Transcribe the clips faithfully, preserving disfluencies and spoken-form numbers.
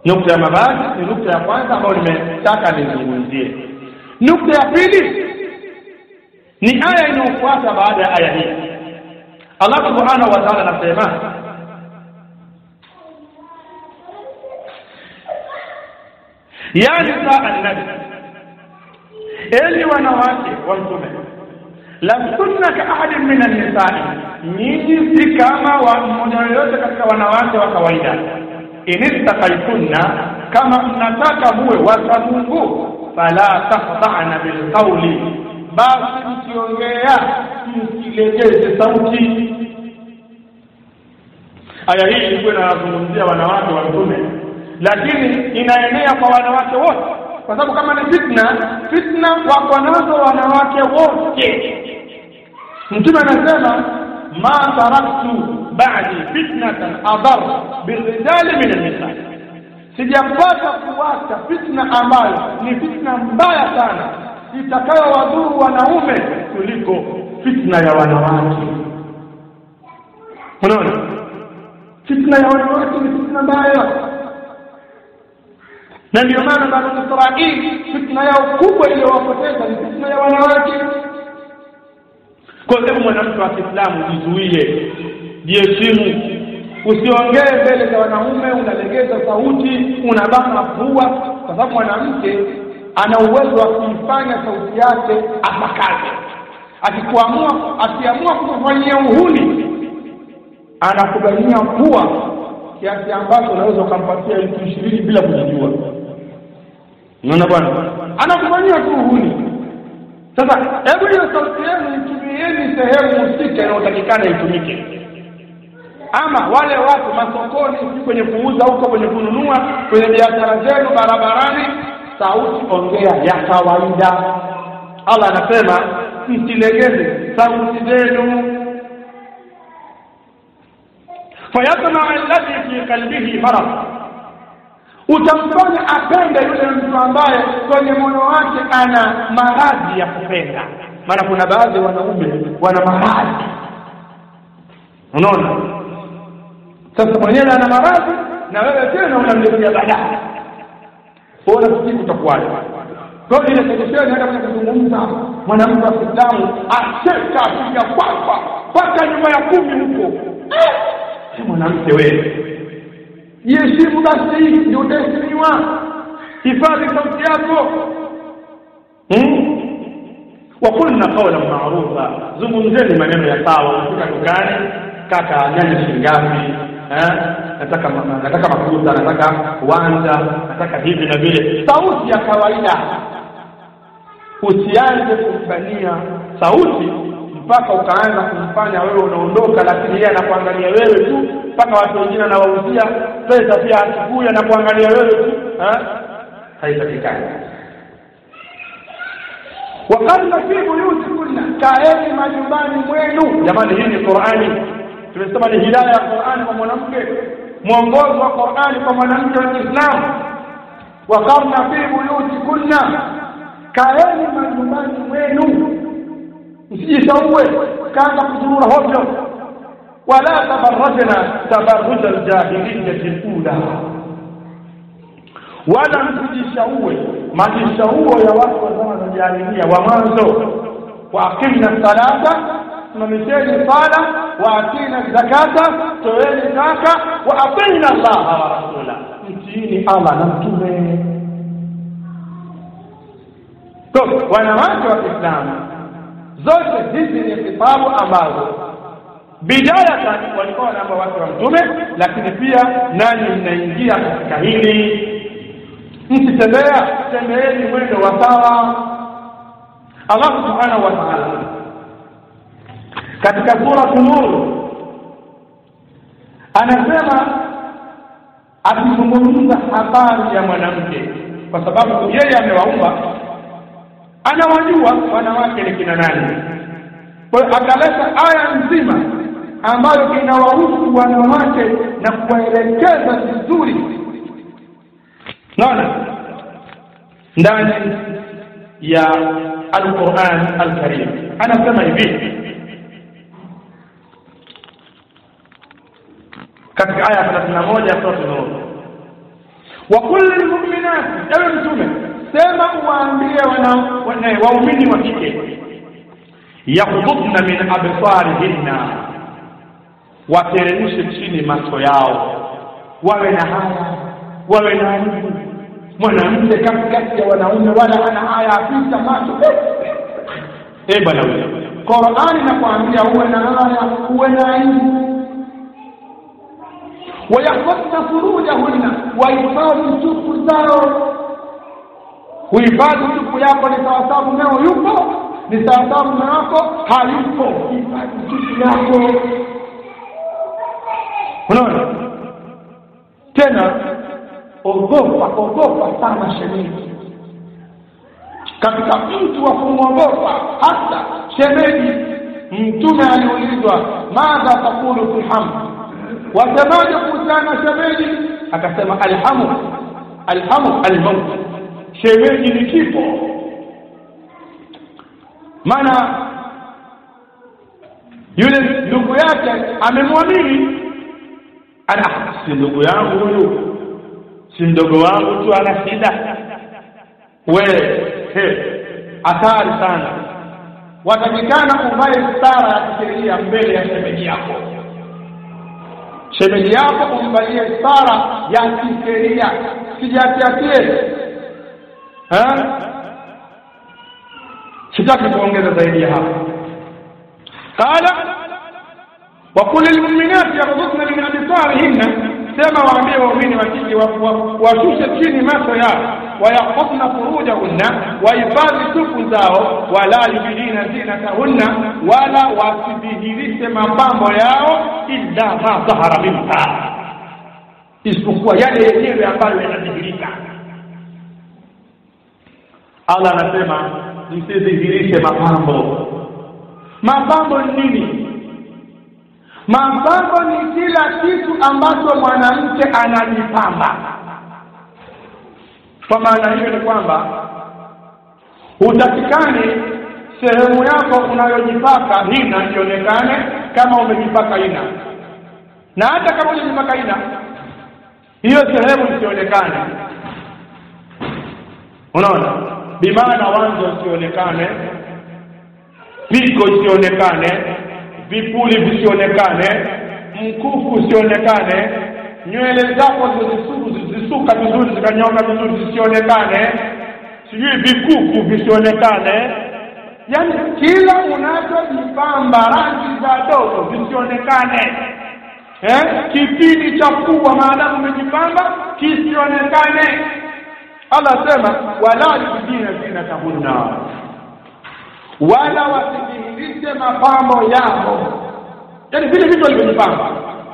Nukta ya mavazi ni nukta ya kwanza ambayo nimetaka nizungumzie. Nukta ya pili ni aya inayofuata baada ya aya hii. Allah subhanahu wa ta'ala anasema, ya nisa an-nabi, enyi wanawake wa Mtume, lastunna ka ahadin min an-nisa'i, nyinyi si kama wa mmoja yoyote katika wanawake wa kawaida. Inistaqaytunna, kama mnataka muwe wacha Mungu, fala taqta'na bil qawli, basi mkiongea msilegeze sauti. Aya hii ilikuwa inazungumzia wanawake wa Mtume, lakini inaenea kwa wanawake wote, kwa sababu kama ni fitna, fitna wako nazo wanawake wote. Mtume anasema, ma taraktu ba'di fitnatan adar birrijali min an-nisa, sijapata kuacha fitna ambayo ni fitna mbaya sana itakayowadhuru wanaume kuliko fitna ya wanawake. Unaona, fitna ya wanawake ni fitna mbaya, na ndio maana Bani Israili fitna yao kubwa iliyowapoteza ni fitna ya wanawake. Kwa sababu mwanamke wa Kiislamu jizuie, jiheshimu, usiongee mbele za wanaume unalegeza sauti, unabana pua, kwa sababu mwanamke ana uwezo wa kuifanya sauti yake apakaze. Akikuamua, akiamua kufanyia uhuni, anakubania pua kiasi ambacho unaweza kumpatia elfu ishirini bila kujijua. Unaona bwana? Anakufanyia tu uhuni. Sasa hebu hiyo sauti yenu itumieni sehemu husika inayotakikana itumike. Ama wale watu masokoni, kwenye kuuza huko, kwenye kununua, kwenye biashara zenu, barabarani, sauti ongea ya kawaida. Allah anasema msilegeze sauti zenu. Fayatma alladhi fi qalbihi marad, utamfanya apende yule mtu ambaye kwenye moyo wake ana maradhi ya kupenda. Maana kuna baadhi wanaume wana maradhi, unaona. Sasa mwenyewe ana maradhi na wewe tena unamletea baadaye, bora siku utakuwaje? Kwa hiyo ile solution hata kama kuzungumza mwanamke wa Kiislamu acheka kuja kwapa mpaka nyuma ya kumi huko, si mwanamke wewe. Yeshimu basi, ndio utaheshimiwa. Hifadhi sauti yako. Hmm? Wa qulna qawlan ma'rufa, zungumzeni maneno ya sawa. Unafika dukani, kaka nyanya shingapi? Eh? Nataka nataka mafuta, nataka wanja, nataka hivi na vile. Sauti ya kawaida. Usianze kumbania sauti mpaka ukaanza kumfanya wewe unaondoka, lakini yeye anakuangalia wewe tu, mpaka watu wengine anawauzia pesa pia achukue na kuangalia wewe tu. Eh? Haitakikani. Waqad fi buyutikunna, kaeni majumbani mwenu. Jamani, hii ni Qur'ani. Tumesema ni hidayah ya Qur'ani kwa mwanamke, mwongozo wa Qur'ani kwa mwanamke wa Kiislamu. Waqad fi buyutikunna, kaeni majumbani mwenu, msijishaue kaanza kuzurura hovyo. Wala tabarrajna tabarruj al-jahiliyyah al-ula, wala msijishaue majishauo ya watu wa zama za jahiliya wa mwanzo. Wa aqimna salata, tunamisheni sala, wa atina zakata, toeni zaka, wa atina Allah wa rasula, mtiini Allah na mtume. Kwa wanawake wa Kiislamu zote hizi ni kitabu ambazo bidaya walikuwa wanaomba watu wa mtume, lakini pia nani mnaingia katika hili. Msitembea, tembeeni mwendo wa sawa. Allah subhanahu wa ta'ala katika sura An-Nur anasema, akizungumza habari ya mwanamke, kwa sababu yeye amewaumba, anawajua wanawake ni kina nani. Kwa hiyo akaleta aya nzima ambayo inawahusu wanawake na kuwaelekeza vizuri. Naona ndani ya Al-Qur'an Al-Karim anasema hivi katika aya thelathini na moja sura An-Nur, wa qul lilmu'minati, ewe mtume sema uwaambie wana waumini wa kike yakhdudna min absarihinna, wateremshe chini macho yao, wawe na haya, wawe na aibu. Mwanamke katikati ya wanaume wala ana haya, afisa macho eh bwana wewe. Qur'ani inakwambia uwe na haya, uwe na aibu. Wayahfazna furujahunna, wahifadhi tupu zao. Kuhifadhi tupu yako ni sawasawa mumeo yupo, ni sawasawa mume wako hayupo. Hifadhi tupu yako. Unaona? Tena ogopa, ogopa sana shemeji. Katika mtu wa kumwogopa hata shemeji, mtume aliulizwa madha taqulu fil hamd, wasemaje kuhusiana shemeji? Akasema alhamu alhamu almaut, shemeji ni kifo. Maana yule ndugu yake amemwamini, ana si ndugu yangu huyu, si mdogo wangu tu, ana shida. Wewe he hatari sana. Watakikana uvae stara ya kisheria mbele ya shemeji yako. Shemeji yako umvalie stara ya kisheria, sijatiatie. Eh? Sitaki kuongeza zaidi ya hapo. Qala wa qul lilmu'minati yaghdudna min absarihinna, sema waambie waumini wa kike washushe chini macho yao, wayahfazna furujahunna, wahifadhi tupu zao, wala yubdina zinatahunna, wala wasidhihirishe mapambo yao, illa ma dhahara minha, isipokuwa yale yenyewe ambayo yanadhihirika. Allah anasema msidhihirishe mapambo. Mapambo ni nini? Mapambo ni kila kitu ambacho mwanamke anajipamba. Kwa maana hiyo ni kwamba utakikani sehemu yako unayojipaka hina ionekane kama umejipaka hina, na hata kama hujajipaka hina hiyo sehemu isionekane. Unaona? Bimaana wanzo usionekane, piko usionekane, vipuli visionekane, mkufu usionekane, nywele zako zisuka vizuri zikanyoka vizuri zisionekane, sijui vikuku visionekane. Yaani kila unachojipamba, rangi za dogo visionekane. Eh? Kipindi cha pua maadamu umejipamba kisionekane. Allah sema wala yubdina zinatahunna, wala wasidhihirishe mapambo yao, yaani vile vitu walivyojipamba.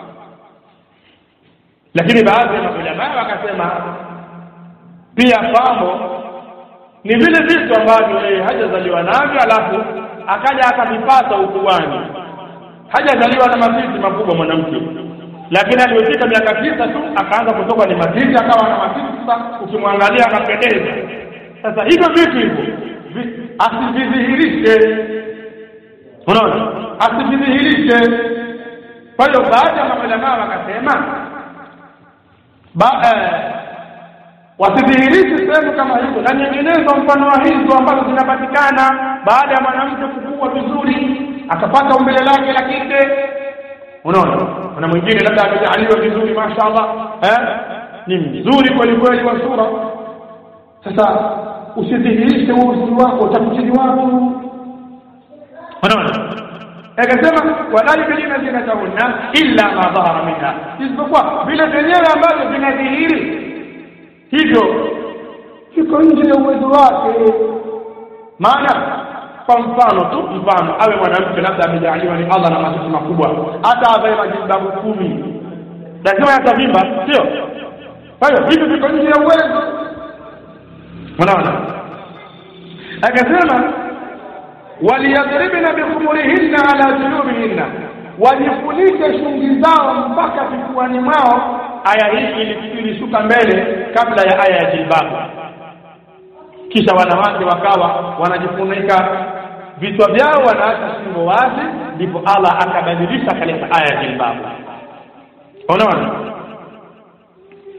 Lakini baadhi ya maulama wakasema pia pambo ni vile vitu ambavyo yeye hajazaliwa navyo alafu akaja akavipata ukubwani. Hajazaliwa na matiti makubwa mwanamke, lakini alipofika miaka tisa tu akaanza kutoka ni matiti, akawa na matiti. Sasa ukimwangalia akapendeza. Sasa hivyo vitu hivyo asidhihirishe. Unaona? Asidhihirishe. Kwa hiyo baadhi ya maulama wakasema ba eh, wasidhihirishe sehemu kama hizo na nyinginezo mfano wa hizo ambazo zinapatikana baada ya mwanamke kukua vizuri akapata umbile lake la kike. Unaona? Kuna mwingine labda amejaliwa vizuri mashaallah, eh ni mzuri kweli kweli wa sura. Sasa usidhihirishe uso wako, utakutini watu. Unaona? Akasema wala yubdina zinatahunna illa ma dhahara minha, isipokuwa vile vyenyewe ambavyo vinadhihiri hivyo kiko nje ya uwezo wake. Maana kwa mfano tu, mfano awe mwanamke labda amejaliwa ni Allah na matiti makubwa, hata avae majilbabu kumi lazima yatavimba, sio? Kwa hiyo hivi viko nje ya uwezo. Unaona? Akasema waliyadribna bikhumurihinna ala junubihinna, wajifunike shungi zao mpaka kifuani mwao. Aya hii ilishuka mbele kabla ya aya ya jilbabu. Kisha wanawake wakawa wanajifunika vichwa vyao, wanaacha shingo wazi, ndipo Allah akabadilisha kaleta aya ya jilbabu. Unaona?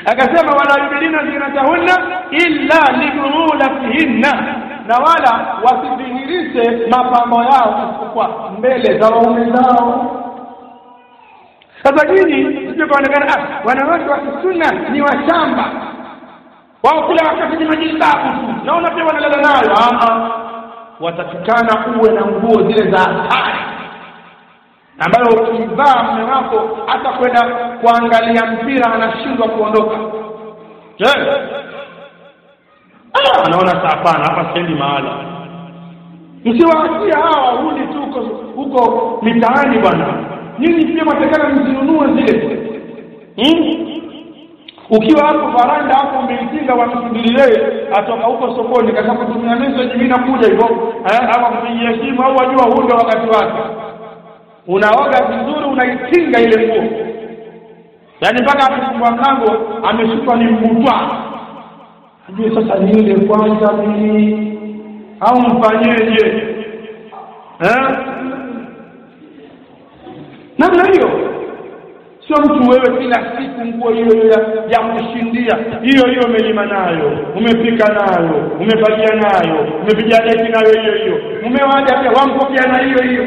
Akasema wala yubdina zinatahunna illa libuulatihinna, na wala wasidhihirishe mapambo yao isipokuwa mbele za waume zao. Sasa hili sio kuonekana ah wanawake wa sunna ni washamba wao kila wakati ni majisabu tu, naona pia wanalala nayo. Ah ah, watatukana uwe na nguo zile za hatari ambayo ukivaa mume wako hata kwenda kuangalia mpira anashindwa kuondoka. Je, ah anaona hapana, hapa sendi mahala. Msiwaachia hawa warudi tu huko huko mitaani bwana. Nini pia matakana mzinunue zile. Hmm? Ukiwa hapo faranda hapo umeitinga wamsubiri yeye atoka huko sokoni kama kutumia message mimi nakuja hivyo. Eh, ama kupigia simu au wajua huo ndio wakati wake. Unaoga vizuri unaitinga ile nguo. Yaani mpaka akifungua mlango ameshuka ni mbutwa. Ajue sasa ni ile kwanza mimi au mfanyeje? Eh? Namna hiyo. Sio mtu wewe kila siku nguo hiyo ya, ya kushindia. Hiyo hiyo umelima nayo, umepika nayo, umefagia nayo, umepiga deki nayo hiyo hiyo. Umewaja pia wampokea na hiyo hiyo.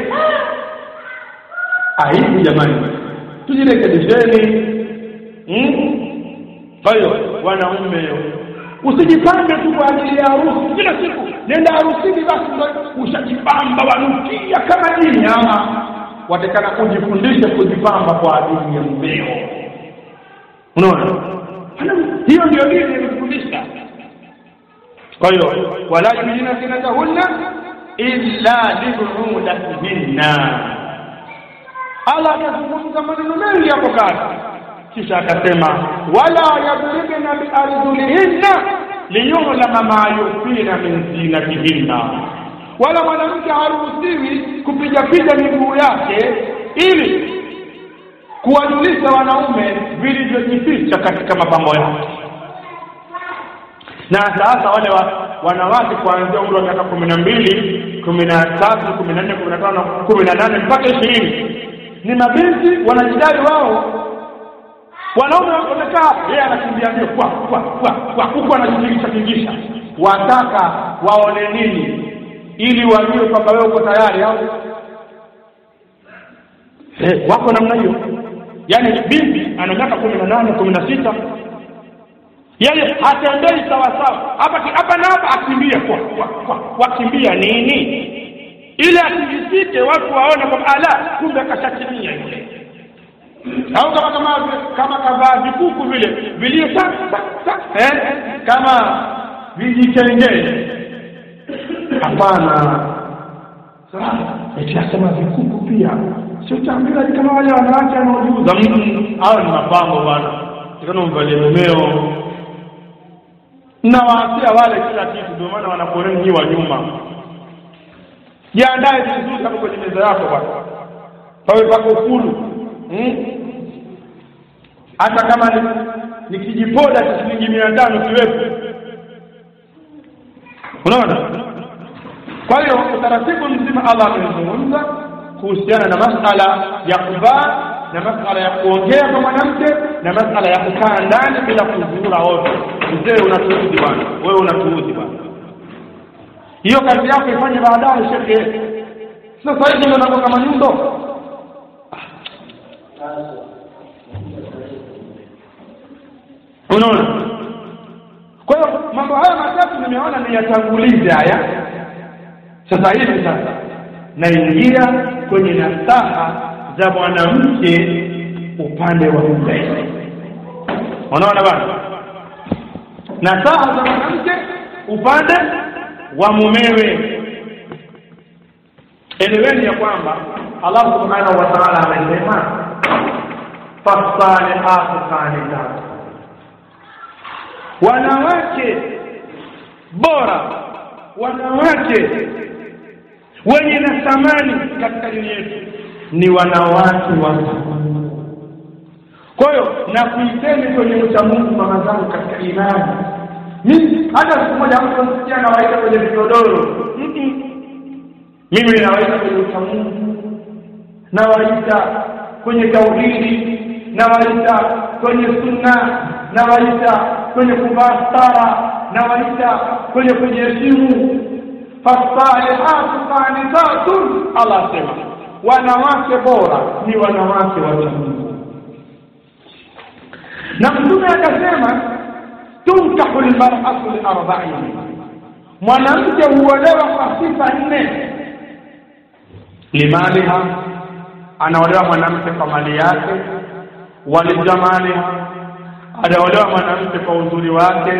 Aibu jamani. Tujirekebisheni. Hmm? Kwa hiyo wanaume usijipambe tu kwa ajili ya harusi kila siku. Nenda harusini basi ushajipamba wanukia kama nini ama watakana kujifundisha kujipamba kwa ajili ya mmeo. Unaona? Hiyo ndio dini inafundisha. Kwa hiyo wala yubdina zinatahunna illa libuulatihinna. Allah akazungumza maneno mengi hapo kati. Kisha akasema wala yadribna biarjulihinna liyulama ma yufina min zinatihinna. Wala mwanamke haruhusiwi kupiga piga miguu yake ili kuwajulisha wanaume vilivyojificha katika mapambo yake. Na sasa wale wa, wanawake kuanzia umri wa miaka kumi na mbili, kumi na tatu, kumi na nne, kumi na tano, kumi na nane mpaka ishirini ni mabinti wanajidai wao. Wanaume wamekaa yeye anakimbia mbio kwa kwa kwa kwa huko anajitingisha tingisha. Wataka waone nini? Ili wajue kwamba wewe uko tayari au eh wako namna hiyo. Yaani binti ana miaka kumi na nane, kumi na sita yeye hatembei sawa sawa. Hapa hapa na hapa akimbia kwa kwa kwa wakimbia nini? Ile akijisike watu waone kwamba ala kumbe akashatimia yule. Au kama kama kama kavaa vikuku vile vilio sasa eh kama vijitengee. Hapana. Sasa tunasema vikuku pia. Sio tambira kama wale wanawake wanaojuza mtu au ni mapambo bwana. Tikano mvalie mumeo. Na waasia wale kila kitu ndio maana wanaporeni nyi wa nyuma. Jiandae vizuri hapo kwenye meza yako bwana. Pawe pako fulu. Hmm? Hata kama ni, ni kijipoda cha shilingi mia tano kiwepo. Unaona? Kwa hiyo utaratibu mzima Allah amezungumza kuhusiana na masala ya kuvaa na masala ya kuongea kwa mwanamke na masala ya kukaa ndani bila kuzurura wote. Mzee unatuudhi bwana, wewe unatuudhi bwana. Hiyo kazi yako ifanye baadaye shekhe. Sasa hivi ndio nako kama nyundo. Unaona? Kwa hiyo mambo haya matatu nimeona ni yatangulize haya. Sasa hivi sasa naingia kwenye nasaha za mwanamke upande wa mume. Unaona bwana? Nasaha za mwanamke upande wa mumewe. Eleweni ya kwamba Allah Subhanahu wa Ta'ala amesema fasalihatu qanitat. Wanawake bora, wanawake wenye na thamani katika dini yetu ni wanawake wa thamani. Kwa hiyo na kuiteni kwenye uchamungu mama zangu katika imani. Mimi hata siku moja mtu msikia na waita kwenye vigodoro. Mm-mm. Mimi nawaita kwenye uchamungu, nawaita kwenye tauhidi, nawaita kwenye sunna, na waita kwenye kuvaa stara, na waita kwenye kujiheshimu. Fasalihatu qanitatun, Allah sema wanawake bora ni wanawake wa Mungu. Na Mtume akasema tunkahu almar'atu liarba'in, mwanamke huolewa kwa sifa nne. Limaliha, anaolewa mwanamke kwa mali yake. Walijamaliha, anaolewa mwanamke kwa uzuri wake.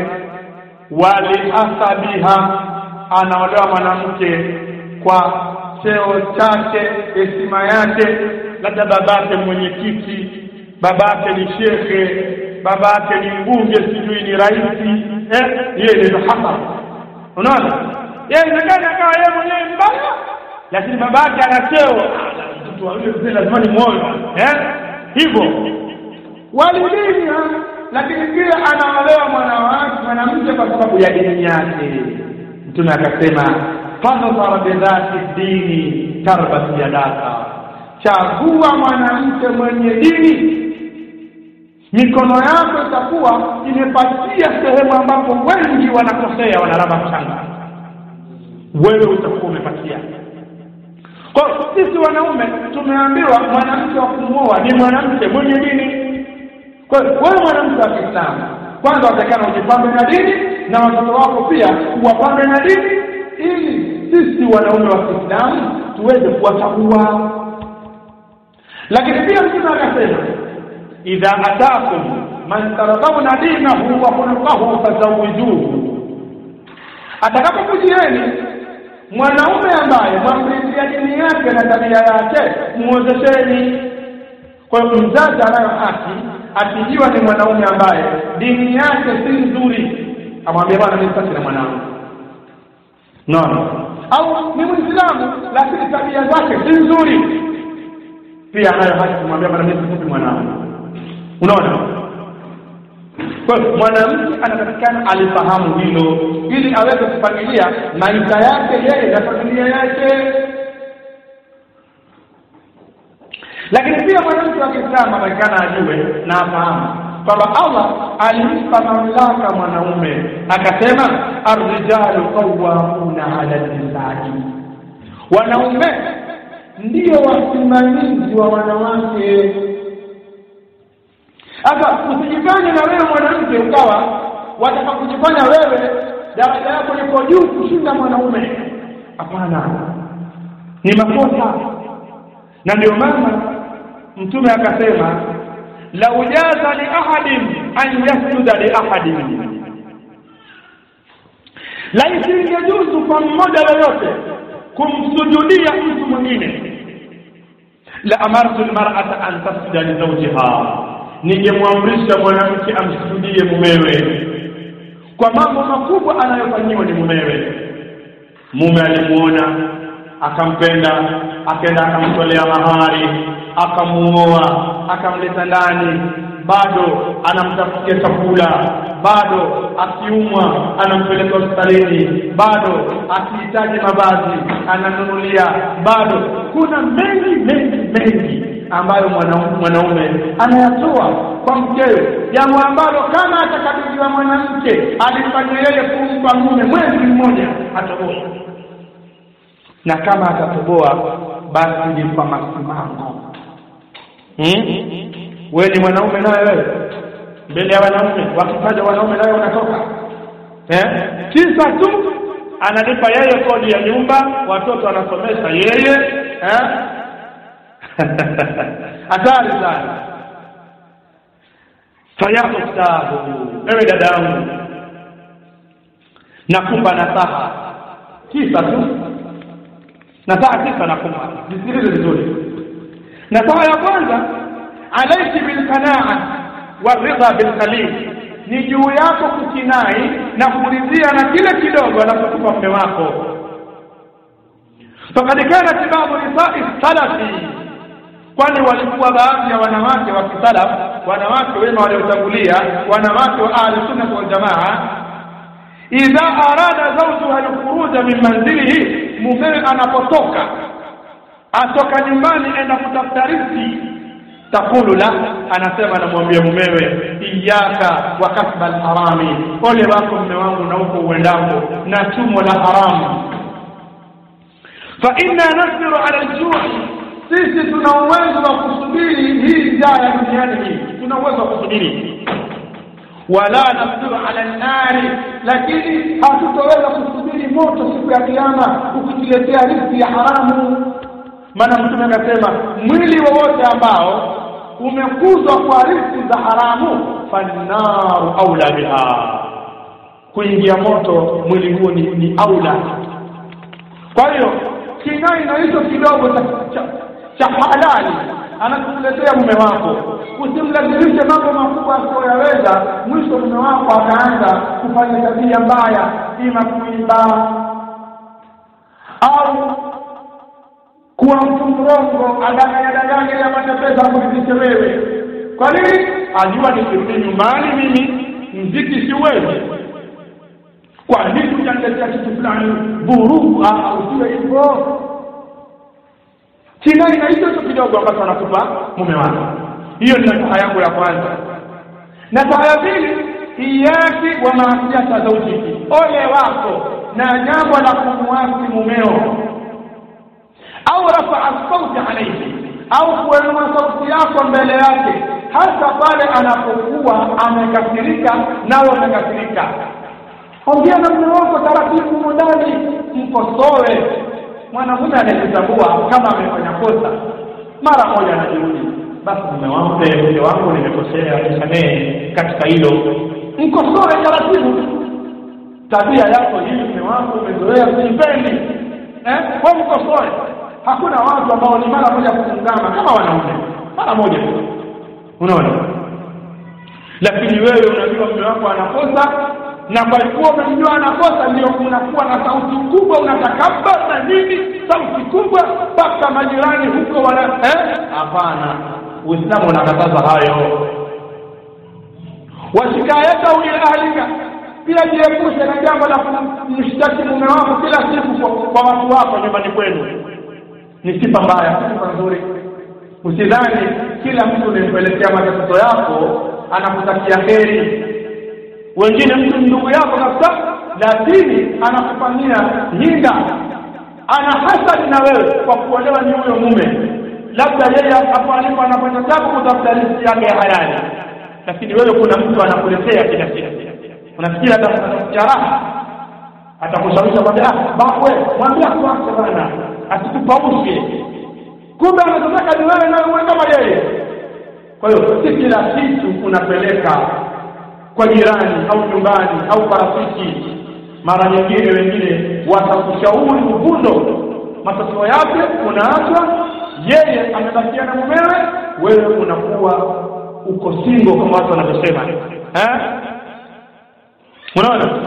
Walihasabiha, anaolewa mwanamke kwa cheo chake, heshima yake, labda babake mwenyekiti, babake ni shekhe, babake ni mbunge, sijui ni rais, eh yeye ni hapa. Unaona? Yeye inakana kama yeye mwenyewe mbaya, lakini babake ana cheo, mtu wa yule lazima ni moyo, eh hivyo. Walidini, lakini pia anaolewa mwanawake mwanamke kwa sababu ya dini yake. Mtume akasema fadhara bidhati dini tarbat yadaka, chagua mwanamke mwenye dini, mikono yako itakuwa imepatia sehemu ambapo wengi wanakosea, wanaraba mchanga, wewe utakuwa umepatia. Kwa sisi wanaume tumeambiwa mwanamke wa kumwoa ni mwanamke mwenye dini. Kwa wewe mwanamke wa Kiislamu, kwanza utakana ujipambe na dini, na watoto wako pia uwapambe na dini, ili sisi wanaume wa Kiislamu tuweze kuwachagua. Lakini pia Mtume akasema idha ataakum man taradawna dinahu wa khuluquhu fazawijuhu, atakapokujieni mwanaume ambaye mwamridhia dini yake na tabia yake, muozesheni. Kwa hiyo mzazi anayo haki, akijiwa ni mwanaume ambaye dini yake si nzuri, amwambie bwana mimi sitaki na mwanangu. No, no. Au ni Muislamu lakini tabia zake si nzuri, pia anayo haki kumwambia bwana mimi sitaki mwanangu. Unaona? Kwa hiyo mwanamke anatakikana alifahamu hilo, ili aweze kupangilia maisha yake yeye na familia yake. Lakini pia mwanamke wa Kiislamu anatakikana ajue na afahamu kwamba Allah alimpa mamlaka mwanaume, akasema ar-rijalu qawwamuna 'ala an-nisa'i, wanaume ndio wasimamizi wa wanawake. Sasa usijifanye na wewe mwanamke ukawa wataka kujifanya wewe daraja yako liko juu kushinda mwanaume. Hapana, ni makosa. Na ndio maana Mtume akasema la ujaza li ahadin an yasjuda li ahadin, la isingejuzu kwa mmoja yoyote kumsujudia mtu mwingine. La amartu almar'ata an tasjuda li zawjiha, ningemwamrisha mwanamke amsujudie mumewe kwa mambo makubwa anayofanyiwa ni mumewe. Mume alimuona akampenda, akaenda akamtolea mahari, akamuoa, akamleta ndani, bado anamtafutia chakula, bado akiumwa anampeleka hospitalini, bado akihitaji mavazi ananunulia, bado kuna mengi mengi mengi ambayo mwanaume anayatoa kwa mkewe, jambo ambalo kama atakabidhiwa mwanamke alifanya yeye kumpa mume mwezi mmoja atoboa, na kama atatoboa basi ni kwa masimamo. Hmm? Wewe ni mwanaume naye wewe mbele ya wanaume, wakitaja wanaume naye unatoka. Eh? Kisa tu analipa yeye kodi ya nyumba, watoto anasomesha yeye, eh? Hatari sana. Fayakhtahu, ewe dadangu, nakupa nasaha. Kisa tu nasaha, kisa nakupa, nisikilize vizuri. Nasaha ya kwanza, alayki bil qanaa wa ridha bil qalil, ni juu yako kukinai na kuridhia na kile kidogo anachokupa mume wako. Fakad kana tibabu nisa'i salafi, kwani walikuwa baadhi ya wanawake wa kisalaf, wanawake wema waliotangulia, wanawake wa ahli sunna wal jamaa, idha arada zawjuha al-khuruj min manzilihi, mume anapotoka atoka nyumbani enda kutafuta riziki, takulu la, anasema anamwambia mumewe, iyaka wa kasbal harami, ole wako mume wangu na uko uendako na chumo la haramu. Fa inna nasbiru ala al-ju', sisi tuna uwezo wa kusubiri hii njaa ya duniani hii, tuna uwezo wa kusubiri. Wala nasbiru ala an-nari, lakini hatutoweza kusubiri moto siku ya kiyama ukituletea riziki ya haramu. Maana Mtume akasema mwili wowote ambao umekuzwa kwa riziki za haramu, fannaru aula biha, kuingia moto mwili huo ni, ni aula. Kwa hiyo kinai na hicho kidogo cha, cha, cha halali anakuletea mume wako, usimlazimishe mambo makubwa asiyoyaweza, mwisho mume wako akaanza kufanya tabia mbaya, ima kuiba au kuwa mtu mrongo, adanganya danganya ya matapesa kulipisha wewe. Kwa nini? Ajua nikirudi nyumbani mimi mziki siwezi. Kwa nini utaniletea kitu fulani vurugu au usiwe hivyo? Kinai na hicho kidogo ambacho anakupa mume wako. Hiyo ni nasaha yangu ya kwanza. Nasaha ya pili, iyaki wa maasiya zawjiki, ole wako na jambo la kumwasi mumeo, au rafa'a sauti alayhi, au kuinua sauti yako mbele yake, hata pale anapokuwa amekasirika nawe umekasirika. Ongea na mume wako taratibu ndani, mkosoe. Mwanamume anajitambua kama amefanya kosa, mara moja anajirudi, basi mume wangu, mke wangu, nimekosea, nisamehe katika hilo. Mkosoe taratibu. Tabia yako hii mume wangu umezoea, sipendi. Eh? Kwa mkosoe. Hakuna watu ambao ni mara moja kufungama kama wanaume. Mara moja tu. Unaona? Lakini wewe unajua mume wako anakosa, na kwa kuwa umemjua anakosa ndio unakuwa na sauti kubwa, unatakabba na nini, sauti kubwa mpaka majirani huko wana eh? Hapana. Uislamu unakataza hayo. Washikayata ila ahlika, pia jiepushe na jambo la kumshtaki mume wako kila siku kwa, kwa watu wako nyumbani kwenu. Ni sifa mbaya, sifa nzuri. Usidhani kila mtu unayempelekea matatizo yako anakutakia heri. Wengine mtu ndugu yako kabisa, lakini anakufanyia hinda, ana hasadi na wewe kwa kuolewa ni huyo mume. Labda yeye hapo alipo anafanya jambo kutafuta riziki yake ya halali, lakini wewe kuna mtu anakuletea kila siku. Unafikiri atakupatia raha? Atakushawisha kwamba ah, bawe mwambie kwake bwana asikupaushe. Kumbe anataka ni wewe na wewe kama yeye. Kwa hiyo si kila kitu unapeleka kwa jirani au nyumbani au kwa rafiki. Mara nyingine wengine watakushauri uvundo, matokeo yake unaacha yeye amebakia na mumewe, wewe unakuwa uko single kama watu wanavyosema. Eh? Unaona?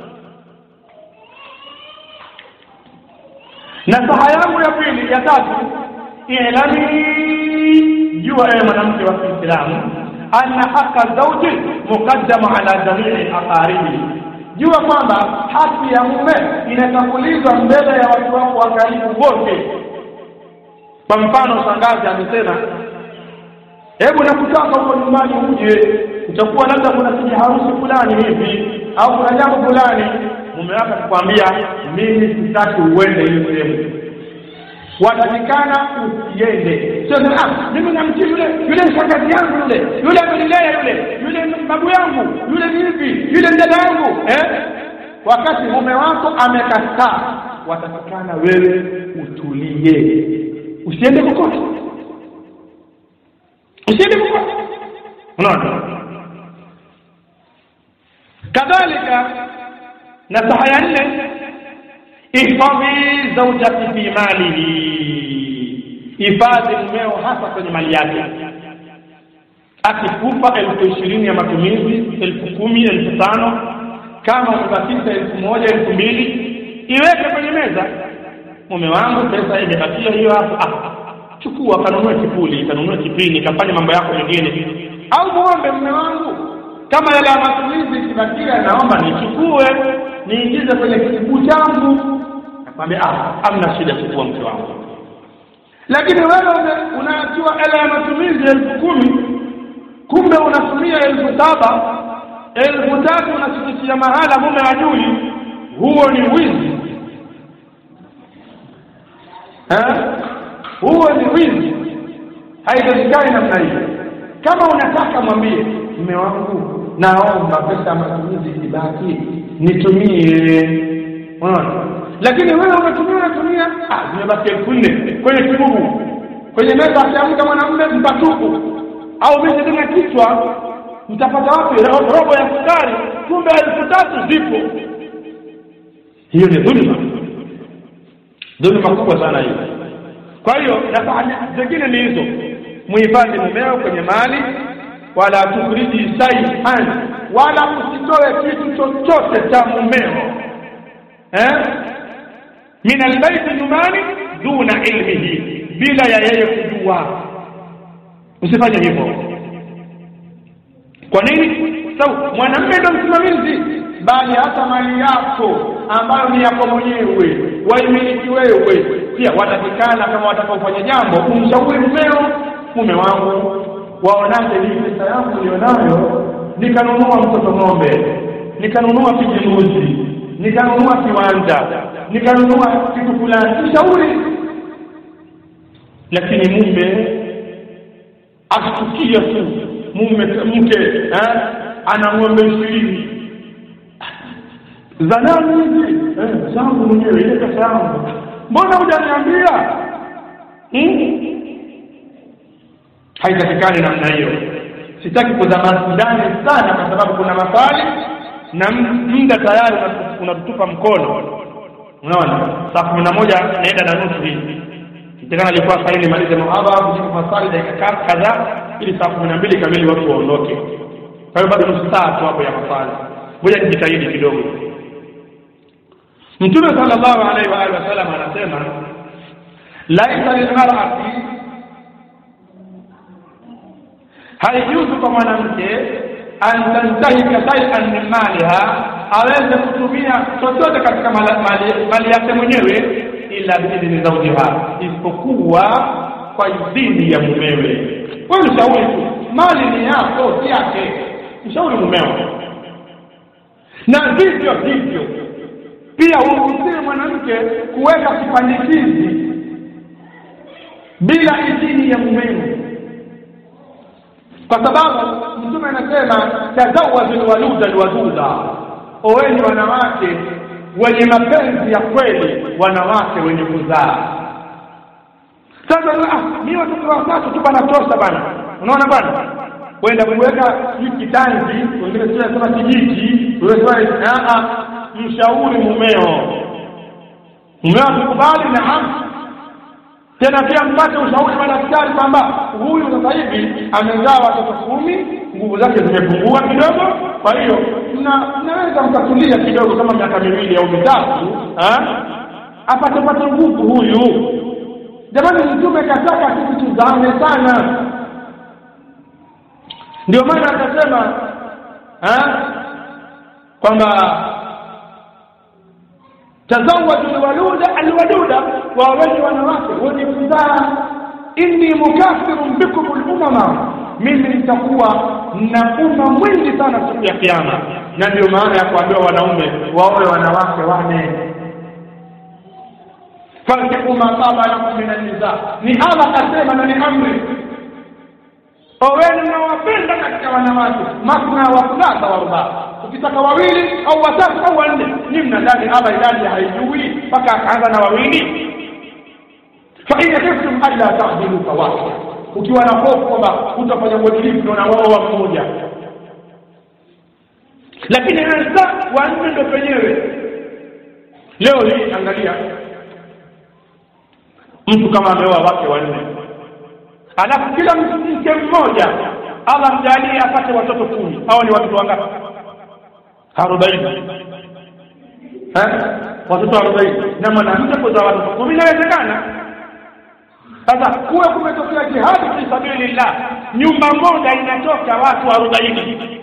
Nasaha yangu ya pili, ya tatu, ilani, jua ewe mwanamke wa Kiislamu, anna haqqa zawji muqaddama ala jami'i aqaribi. Jua kwamba haki ya mume inatangulizwa mbele ya watu wako wa karibu wote. Kwa mfano, shangazi amesema, hebu nakutaka huko nyumbani uje, utakuwa labda kuna kiharusi fulani hivi au kuna jambo fulani. Mume wako atakwambia mimi sitaki uende ile sehemu. Watakikana usiende. Sio ah, mimi namtii yule, yule shangazi yangu yule, yule amelilea yule, yule babu yangu, yule hivi, yule dada yangu, eh? Wakati mume wako amekataa, watakikana wewe utulie. Usiende kokote. Usiende kokote. Unaona? Kadhalika nasaha ya nne, ihfadhi zawjati fi malihi. Hifadhi mumeo hasa kwenye mali yake. Akikupa elfu ishirini ya matumizi, elfu kumi, elfu tano, kama umebakisha elfu moja, elfu mbili, iweke kwenye meza. Mume wangu pesa imebakia hiyo hapo, ah, chukua kanunue kipuli, kanunue kipini, kafanya mambo yako mengine. Au muombe mume wangu, kama yale matumizi kibakia naomba nichukue, niingize kwenye kijibu changu. Nakwambia ah, hamna shida, chukua mke wangu. Lakini wewe unaachia hela ya matumizi elfu kumi, kumbe unatumia elfu saba, elfu tatu unasikia mahala mume ajui. Huo ni wizi. Eh? Huo ni wizi. Haiwezekani namna hiyo. Kama unataka mwambie mume wangu, naomba pesa matumizi ibaki nitumie. Unaona? Lakini wewe unatumia unatumia ah nimebaki elfu nne kwenye kibubu. Kwenye meza akiamka mwanamume mpatupu au mimi ndio kichwa, mtapata wapi robo ya sukari? Kumbe elfu tatu zipo. Hiyo ni dhulma. Dhulma kubwa sana hiyo. Kwa hiyo nafanya zingine ni hizo. Muhifadhi mumeo kwenye mali, wala tukuriji shay'an, wala usitoe kitu chochote cha mumeo eh min albayt nyumbani duna ilmihi, bila ya yeye kujua. Usifanye hivyo. Kwa nini? Sababu mwanamume ndio msimamizi, bali hata mali yako ambayo ni yako mwenyewe, waimiliki wewe. Pia watakikana kama watakofanya jambo umshauri mumeo, mume wangu waonaje hii pesa yangu nilionayo, nikanunua mtoto ng'ombe, nikanunua kijimbuzi, nikanunua kiwanja, nikanunua kitu fulani, mshauri. Lakini mume asitukia tu, mume mke eh ana ng'ombe ishirini za nani hizi? Eh, zangu mwenyewe, ile pesa yangu. Mbona hujaniambia? Hmm? Haitakikani namna hiyo. Sitaki kuzama ndani sana kwa sababu kuna maswali na muda tayari unatutupa mkono. Unaona? Saa kumi na moja naenda na nusu hivi. Nitakana alikuwa saa ile malize muhadhara kujibu maswali dakika kadhaa ili saa kumi na mbili kamili watu waondoke. Kwa hiyo bado nusu saa tu hapo ya maswali. Ngoja nijitahidi kidogo. Mtume sallallahu alaihi wa alihi wasallam anasema laisa lilmar'ati, haijuzu kwa mwanamke an tantahika shay'an min maliha, aweze kutumia chochote katika mali, mali yake mwenyewe, ila biidhni zawjiha, isipokuwa kwa idhini ya mumewe. Wewe mshauri tu, mali ni yako si yake, mshauri mumeo. Na vivyo hivyo pia uruhusiwe mwanamke kuweka kipandikizi bila idhini ya mumewe, kwa sababu Mtume anasema tazawwajul waluda alwaduda, oweni wanawake wenye mapenzi ya kweli, wanawake wenye kuzaa. Sasa ah mimi watoto watatu tu bana tosha bana, unaona bana, kwenda kuweka hiki tanzi, wengine tunasema kijiji, wewe a a mshauri mumeo. Mumeo akikubali na tena pia mpate ushauri wa daktari kwamba huyu sasa hivi amezaa watoto kumi, nguvu zake zimepungua kidogo, kwa hiyo na naweza mkatulia kidogo kama miaka miwili au mitatu, ah apate pate nguvu huyu. Jamani, Mtume kataka sisi tuzame sana. Ndio maana akasema ah kwamba tazawwaju alwaluda alwaduda, wa wale wanawake wenye kuzaa. Inni mukathirun bikum al-umama, mimi nitakuwa na umma mwingi sana siku ya kiyama. Na ndio maana ya kuambia wanaume waoe wanawake wane. Fankihu ma taba lakum min an-nisa, ni Allah kasema na ni amri. Oweni mnawapenda katika wanawake, masna wa thulatha wa ruba. Ukitaka wawili au watatu au wanne, ni mnadani hapa idadi haijui mpaka akaanza na wawili. Fa in yaktum alla ta'dilu fawahida, ukiwa na hofu kwamba utafanya uadilifu na wao wa mmoja. Lakini hasa wanne ndio penyewe. Leo hii angalia, mtu kama ameoa wake wanne, alafu kila mke mmoja Allah mjalie apate watoto kumi, hao ni watoto wangapi? arobaini. Eh? Watoto arobaini. Na mwanamke kuzaa watoto kumi inawezekana. Sasa kuwe kumetokea jihad fi sabilillah, nyumba moja inatoka watu arobaini.